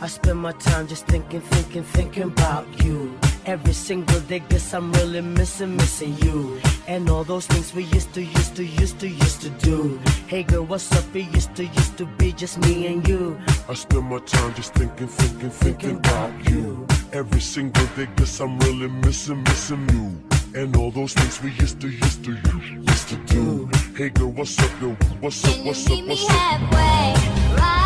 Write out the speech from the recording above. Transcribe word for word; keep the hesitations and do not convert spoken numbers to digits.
I spend my time just thinking, thinking, thinking about you. Every single day, guess I'm really missing, missing you. And all those things we used to, used to, used to, used to do. Hey girl, what's up? It used to, used to be just me and you. I spend my time just thinking, thinking, thinking about you. Every single day, guess I'm really missing, missing you. And all those things we used to, used to, used to do. Hey girl, what's up, girl? What's up, what's up, what's up? Can you meet me halfway? Right.